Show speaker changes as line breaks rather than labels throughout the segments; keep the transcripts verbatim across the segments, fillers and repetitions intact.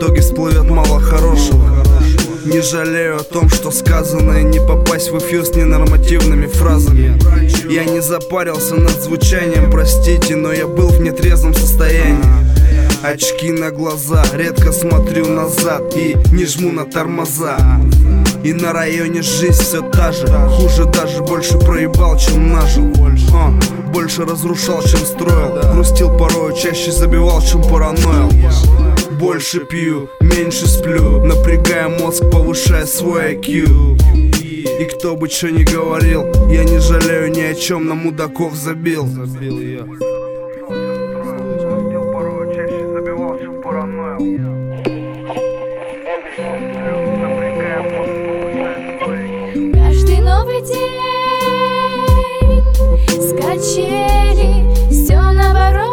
итоге всплывет мало хорошего. Не жалею о том, что сказано, и не попасть в эфир с ненормативными фразами. Я не запарился над звучанием, простите, но я был в нетрезвом состоянии. Очки на глаза, редко смотрю назад и не жму на тормоза. И на районе жизнь все та же, хуже даже, больше проебал, чем нажил. а, Больше разрушал, чем строил, грустил порою, чаще забивал, чем параноил. Больше пью, меньше сплю, напрягая мозг, повышая свой ай кью. И кто бы что ни говорил, я не жалею ни о чем, на мудаков забил.
Каждый новый день с качели, все наоборот.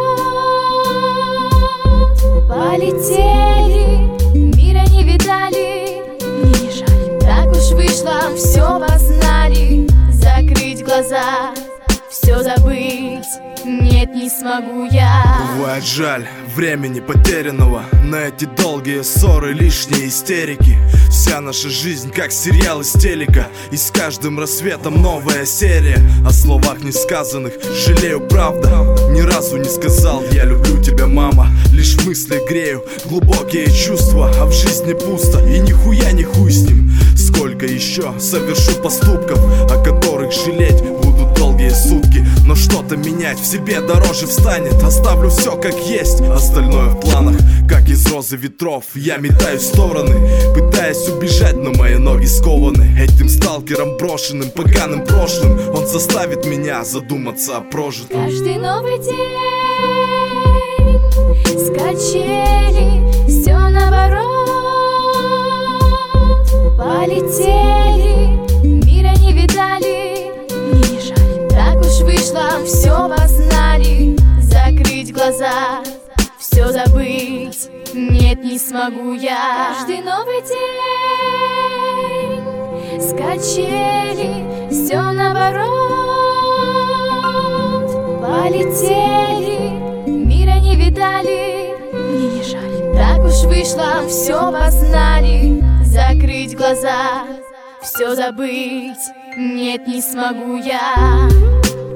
Полетели, мира не видали, мне не жаль. Так уж вышло, все познали. Закрыть глаза, все забыть, нет, не смогу я.
Бывает жаль времени потерянного на эти долгие ссоры, лишние истерики. Вся наша жизнь как сериал из телека, и с каждым рассветом новая серия. О словах несказанных жалею, правда. Ни разу не сказал я люблю тебя, мама. Лишь мысли грею, глубокие чувства, а в жизни пусто, и нихуя не хуй с ним. Сколько еще совершу поступков, о которых жалеть будут долгие сутки. Но что-то менять в себе дороже встанет. Оставлю все как есть, остальное в планах. Как из розы ветров я метаю в стороны, пытаясь убежать, но мои ноги скованы этим сталкером брошенным, поганым прошлым. Он заставит меня задуматься о прожитом.
Каждый новый день с качели, все наоборот. Полетели, мира не видали, мне не жаль. Так уж вышло, все познали. Закрыть глаза, все забыть, нет, не смогу я. Каждый новый день с качели, все наоборот. Полетели, мира не видали, мне не жаль. Так уж вышло, все познали. Закрыть глаза, все забыть, нет, не смогу я.